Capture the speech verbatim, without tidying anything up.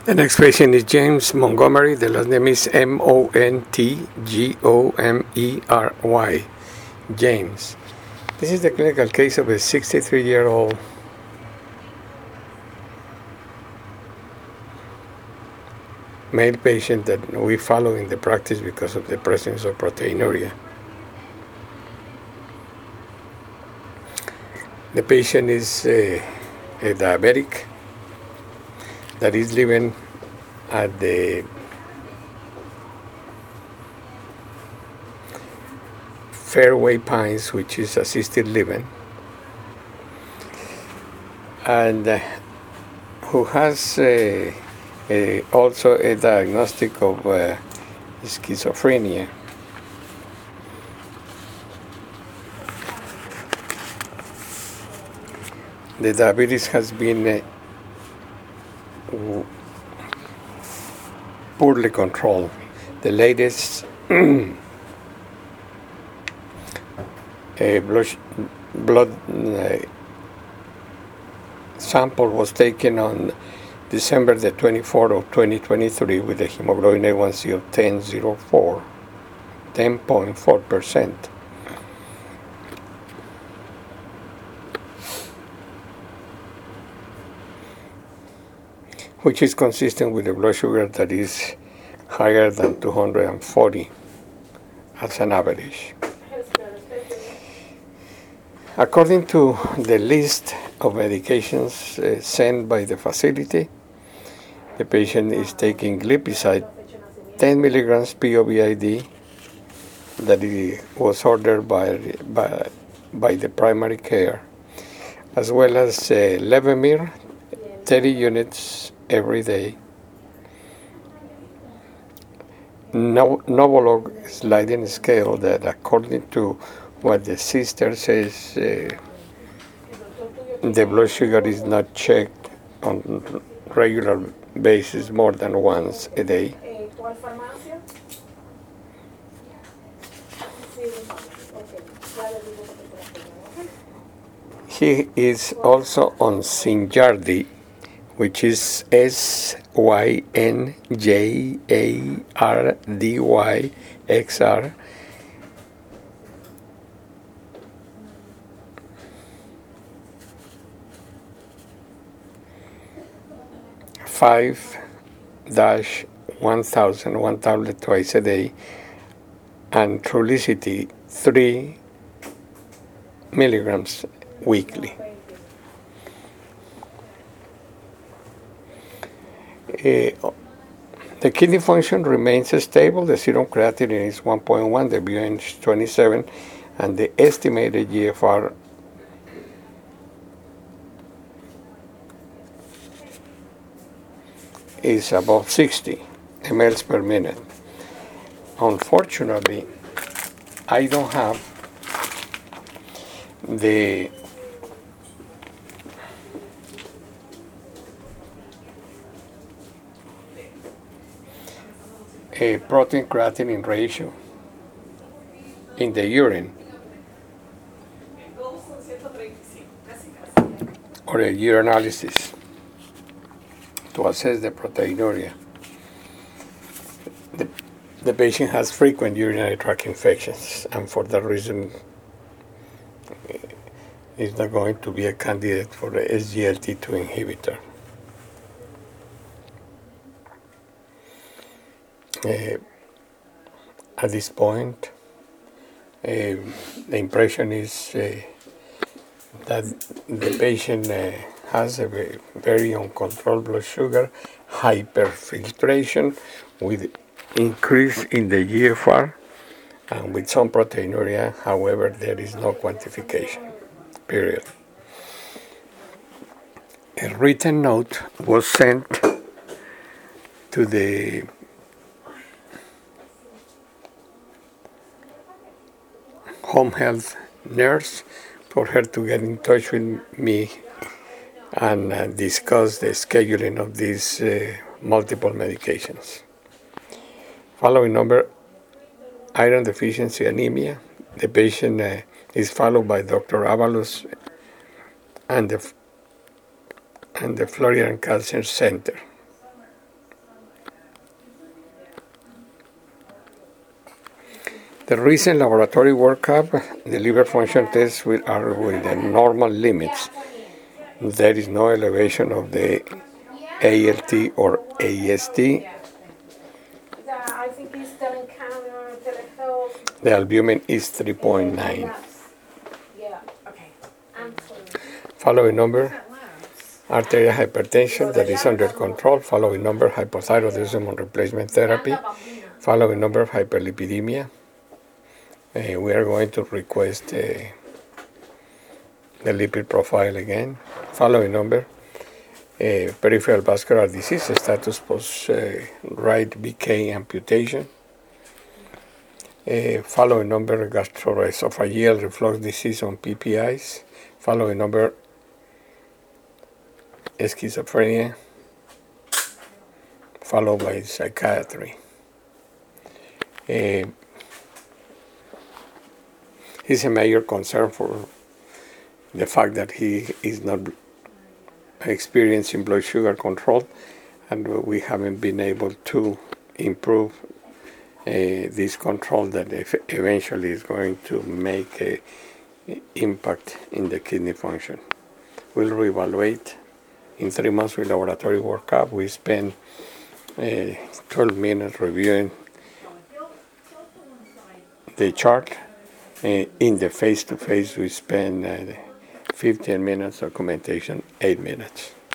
The next patient is James Montgomery. The last name is M O N T G O M E R Y. James. This is the clinical case of a sixty-three-year-old male patient that we follow in the practice because of the presence of proteinuria. The patient is a, a diabetic that is living at the Fairway Pines, which is assisted living, and uh, who has uh, a, also a diagnostic of uh, schizophrenia. The diabetes has been uh, poorly controlled. The latest A blood, blood uh, sample was taken on December the twenty-fourth of twenty twenty-three with a hemoglobin A one C of ten point four percent. Which is consistent with the blood sugar that is higher than two hundred forty as an average. According to the list of medications uh, sent by the facility, the patient is taking glipizide ten milligrams P O V I D that it was ordered by, by, by the primary care, as well as uh, Levemir, thirty units every day, no, Novolog sliding scale that, according to what the sister says, uh, the blood sugar is not checked on regular basis more than once a day. He is also on Synjardy, which is S Y N J A R D Y X R. five dash one thousand, one tablet twice a day, and Trulicity three milligrams weekly. Uh, the kidney function remains stable. The serum creatinine is one point one, the B U N is twenty-seven, and the estimated G F R is above sixty milliliters per minute. Unfortunately, I don't have the a protein creatinine ratio in the urine or a urinalysis to assess the proteinuria. The, the patient has frequent urinary tract infections, and for that reason is not going to be a candidate for the S G L T two inhibitor. Uh, at this point, uh, the impression is uh, that the patient uh, has a very, very uncontrolled blood sugar, hyperfiltration with increase in the G F R and with some proteinuria. However, there is no quantification, period. A written note was sent to the home health nurse for her to get in touch with me and uh, discuss the scheduling of these uh, multiple medications. Following number, iron deficiency anemia. The patient uh, is followed by Doctor Avalos and the, and the Florian Cancer Center. The recent laboratory workup, the liver function tests with, are within normal limits. There is no elevation of the A L T or A S T. The albumin is three point nine. Following number, arterial hypertension that is under control. Following number, hypothyroidism on replacement therapy. Following number, hyperlipidemia. Uh, we are going to request uh, the lipid profile again. Following number, uh, peripheral vascular disease, status post uh, right B K amputation. Uh, following number, gastroesophageal reflux disease on P P Is. Following number, schizophrenia, followed by psychiatry. Uh, He's a major concern for the fact that he is not experiencing blood sugar control, and we haven't been able to improve uh, this control that eventually is going to make an impact in the kidney function. We'll reevaluate in three months with laboratory workup. We spend uh, twelve minutes reviewing the chart. Uh, in the face-to-face, we spend uh, fifteen minutes, documentation, eight minutes.